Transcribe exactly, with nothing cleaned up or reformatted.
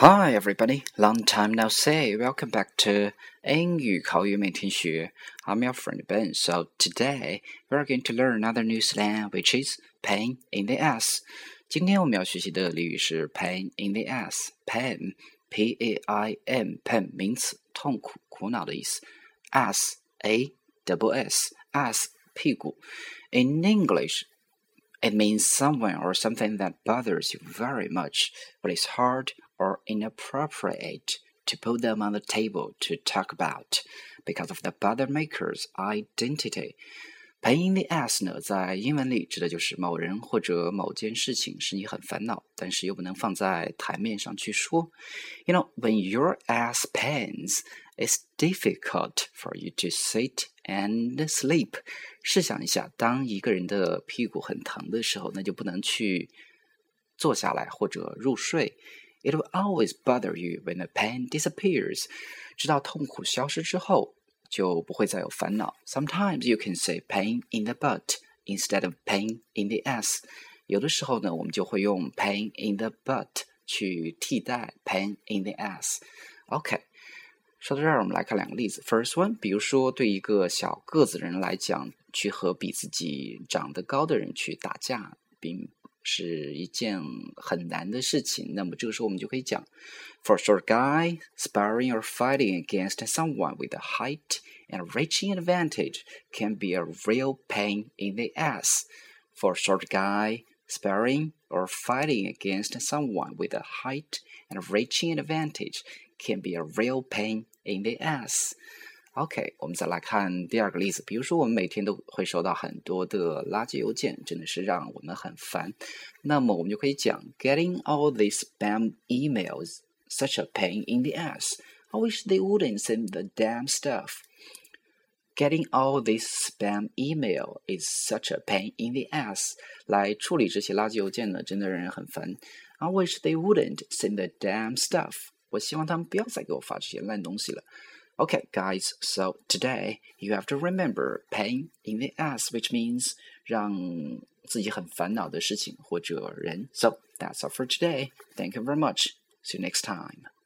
Hi everybody, long time no see. Welcome back to 英语口语每天学. I'm your friend Ben. So today we're going to learn another new slang, which is pain in the ass. 今天我们要学习的俚语是 pain in the ass. Pain, P A I N, pain 名词，痛苦、苦恼的意思。Ass, A S S, ass 屁股。In English.It means someone or something that bothers you very much, but it's hard or inappropriate to put them on the table to talk about because of the bother-maker's identity. Pain in the ass 呢，在英文里指的就是某人或者某件事情使你很烦恼，但是又不能放在台面上去说。You know, when your ass pains, it's difficult for you to sit and sleep. 试想一下，当一个人的屁股很疼的时候，那就不能去坐下来或者入睡。It will always bother you when the pain disappears. 直到痛苦消失之后，就不会再有烦恼。Sometimes you can say pain in the butt instead of pain in the ass. 有的时候呢，我们就会用 pain in the butt 去替代 pain in the ass. OK.说到这儿，我们来看两个例子。First one， 比如说对一个小个子人来讲，去和比自己长得高的人去打架，并是一件很难的事情。那么这个时候我们就可以讲 For a short guy, sparring or fighting against someone with a height and reaching advantage can be a real pain in the ass. For a short guy, sparring or fighting against someone with a height and reaching advantage can be a real pain in the ass. OK, 我们再来看第二个例子。比如说我们每天都会收到很多的垃圾邮件，真的是让我们很烦。那么我们就可以讲 Getting all these spam emails, such a pain in the ass. I wish they wouldn't send the damn stuff. Getting all this spam email is such a pain in the ass. 来处理这些垃圾邮件呢，真的让人很烦。I wish they wouldn't send the damn stuff. 我希望他们不要再给我发这些烂东西了。Okay, guys, so today you have to remember pain in the ass, which means 让自己很烦恼的事情或者人。So that's all for today. Thank you very much. See you next time.